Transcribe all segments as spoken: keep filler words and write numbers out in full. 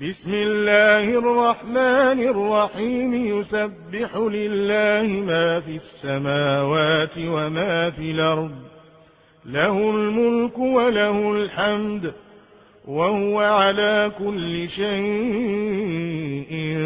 بسم الله الرحمن الرحيم يسبح لله ما في السماوات وما في الأرض له الملك وله الحمد وهو على كل شيء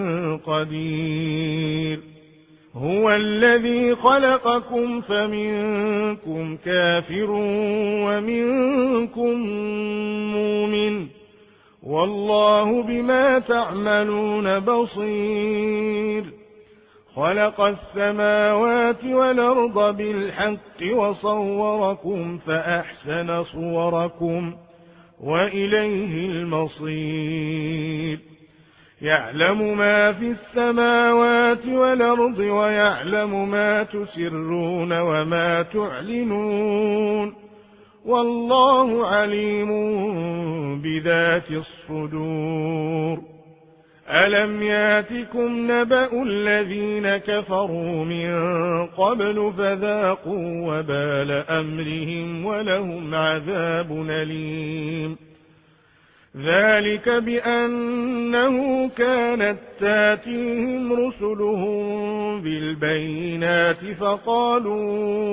قدير هو الذي خلقكم فمنكم كافر ومنكم مؤمن والله بما تعملون بصير خلق السماوات والأرض بالحق وصوركم فأحسن صوركم وإليه المصير يعلم ما في السماوات والأرض ويعلم ما تسرون وما تعلنون والله عليم بذات الصدور ألم ياتكم نبأ الذين كفروا من قبل فذاقوا وبال أمرهم ولهم عذاب أليم ذلك بأنه كانت تاتيهم رسلهم بالبينات فقالوا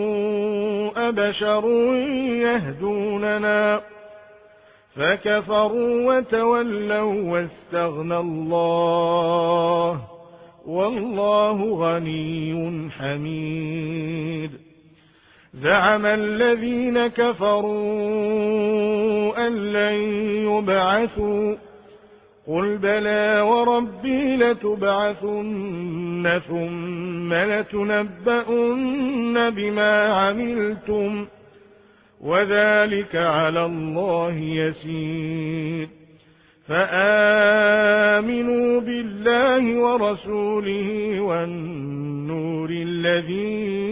أبشر يهدوننا فكفروا وتولوا واستغنى الله والله غني حميد زعم الذين كفروا أن لن يبعثوا قل بلى وربي لتبعثن ثم لتنبؤن بما عملتم وذلك على الله يسير فآمنوا بالله ورسوله والنور الذي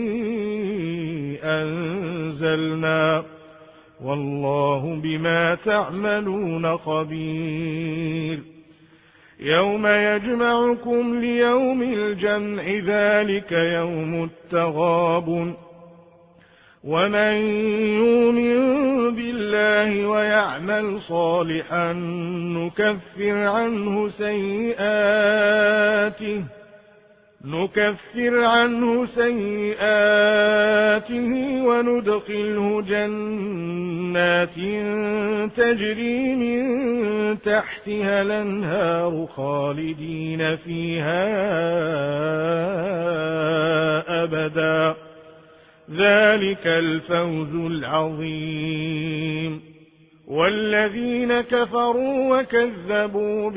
أنزلنا والله بما تعملون خبير يوم يجمعكم ليوم الجمع ذلك يوم التغابن ومن يؤمن بالله ويعمل صالحا نكفر عنه سيئاته نكفر عنه سيئاته وندخله جنات تجري من تحتها الأنهار خالدين فيها أبدا ذلك الفوز العظيم والذين كفروا وكذبوا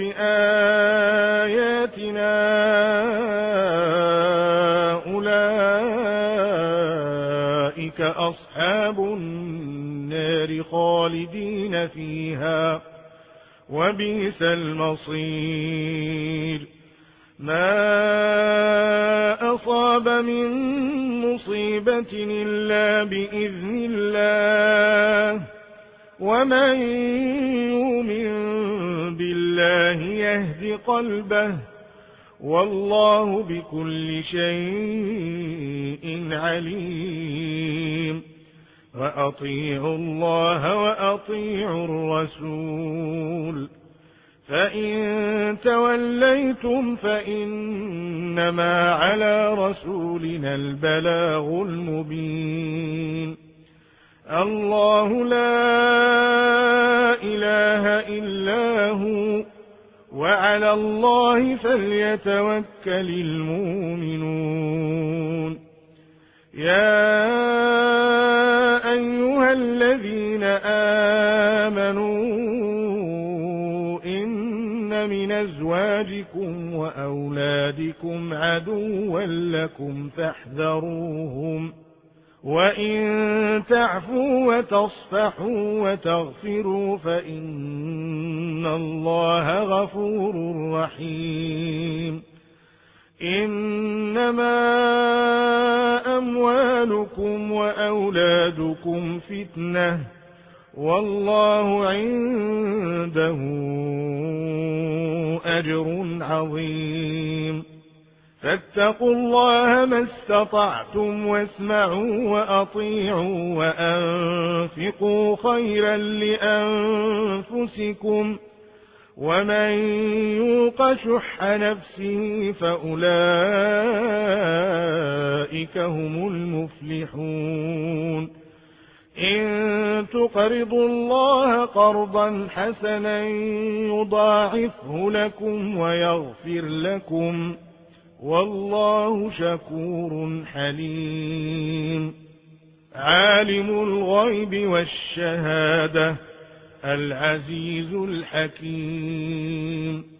بآياتنا أولئك أصحاب النار خالدين فيها وبئس المصير ما أصاب من مصيبة إلا بإذن الله ومن يؤمن بالله يهد قلبه والله بكل شيء عليم وأطيعوا الله وأطيعوا الرسول فإن توليتم فإنما على رسولنا البلاغ المبين الله لا إله إلا هو وعلى الله فليتوكل المؤمنون يا أيها الذين آمنوا إن من أزواجكم وأولادكم عدوا لكم فاحذروهم وإن تعفوا وتصفحوا وتغفروا فإن الله غفور رحيم إنما أموالكم وأولادكم فتنة والله عنده أجر عظيم فاتقوا الله ما استطعتم واسمعوا وأطيعوا وأنفقوا خيرا لأنفسكم ومن يوق شح نفسه فأولئك هم المفلحون إن تقرضوا الله قرضا حسنا يضاعفه لكم ويغفر لكم والله شكور حليم عالم الغيب والشهادة العزيز الحكيم